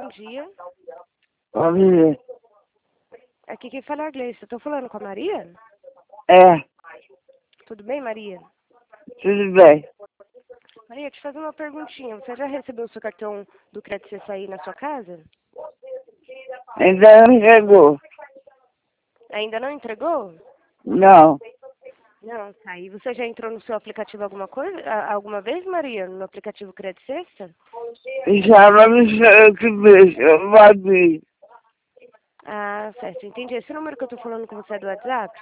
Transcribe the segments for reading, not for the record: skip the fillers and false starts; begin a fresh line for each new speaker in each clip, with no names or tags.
bom dia.
Bom dia.
Aqui quem fala é a Gleice. Eu tô falando com a Maria?
É,
Tudo bem, Maria?
tudo bem.
Maria, te fazer uma perguntinha. Você já recebeu o seu cartão do Crédito Cessa aí na sua casa?
Ainda não chegou.
Ainda não entregou?
Não.
Não, tá. E você já entrou no seu aplicativo alguma vez, Maria? No aplicativo Crédito Cessa?
Já vamos que beijo. Eu vou abrir.
Ah, certo. Entendi. Esse número que eu tô falando com você é do WhatsApp?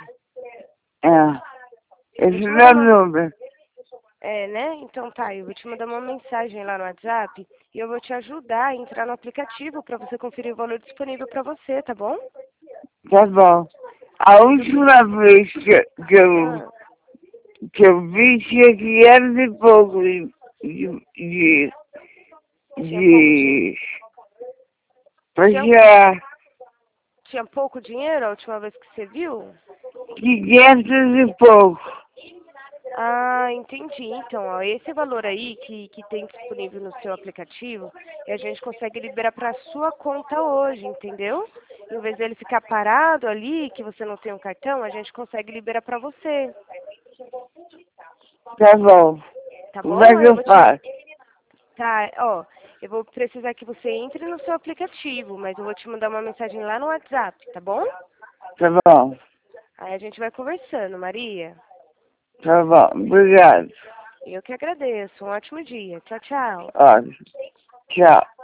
É.
Eu vou
Esse
te
não
mandar
é
uma...
número.
É, né? Então tá, eu vou te mandar uma mensagem lá no WhatsApp e eu vou te ajudar a entrar no aplicativo para você conferir o valor disponível para você, tá bom?
Tá bom. A última vez
Ah,
que eu vi tinha 500 e pouco de,
tinha pouco de...
de
Tinha,
pagar
tinha pouco dinheiro a última vez que você viu?
500 e pouco.
Ah, entendi. Então, ó, esse valor aí que tem disponível no seu aplicativo, e a gente consegue liberar para sua conta hoje, entendeu? Em vez dele ficar parado ali, que você não tem um cartão, a gente consegue liberar para você,
Tá bom.
tá
Como é
bom?
que
Eu
eu
vou te...
faço?
Tá, ó, eu vou precisar que você entre no seu aplicativo, mas eu vou te mandar uma mensagem lá no WhatsApp, tá bom?
Tá bom.
Aí a gente vai conversando, Maria.
Tá bom. Obrigado.
Eu que agradeço. Um ótimo dia. Tchau, tchau.
Ótimo. Tchau.